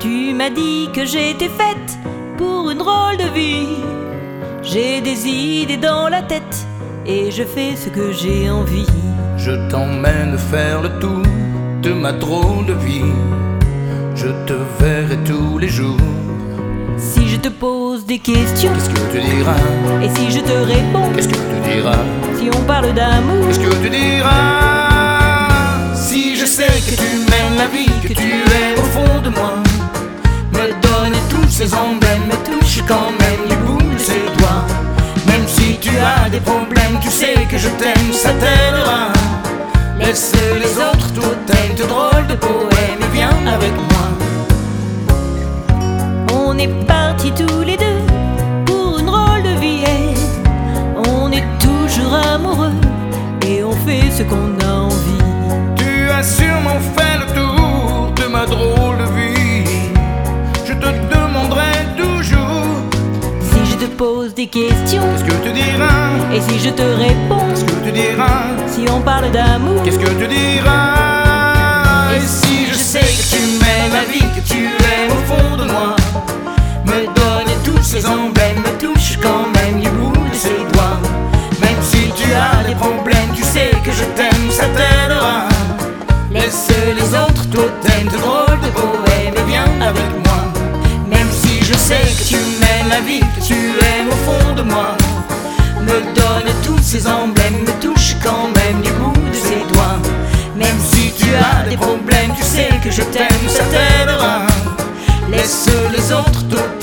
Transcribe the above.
Tu m'as dit que j'étais faite pour une drôle de vie. J'ai des idées dans la tête et je fais ce que j'ai envie. Je t'emmène faire le tour de ma drôle de vie. Je te verrai tous les jours. Si je te pose des questions, Qu'est-ce que tu diras? et si je te réponds, Qu'est-ce que tu diras? si on parle d'amour, Qu'est-ce que tu diras? Si je sais que tu mènes la vie, que tu es au fond de moi, me donne tous ces emblèmes, me touche quand même du bout de ses doigts. Même si tu as des problèmes, tu sais que je t'aime, ça t'aidera. Laisse les autres totems, de drôles de poèmes, et viens avec moi. on est partis tous les deux pour une drôle de vie. On est toujours amoureux et on fait ce qu'on a envie. Tu as sûrement fait le tour de ma drôle de vie. Je te demanderai toujours. Si je te pose des questions, Qu'est-ce que tu diras? et si je te réponds, Qu'est-ce que tu diras? si on parle d'amour, Qu'est-ce que tu diras? Et si je sais que tu m'aimes la vie, que tu es au fond de moi, me donne tous ces emblèmes, me touche quand même du bout de ses doigts. Même si tu as des problèmes, tu sais que je t'aime, ça t'aidera. Laisse les autres totems, de drôles de poèmes, et viens avec moi. Même si je sais que tu m'aimes la vie, que tu aimes au fond de moi, me donne tous ces emblèmes, me touche quand même du bout de ses doigts. Même si tu as des problèmes, tu sais que je t'aime, ça t'aidera. Laisse les autres totems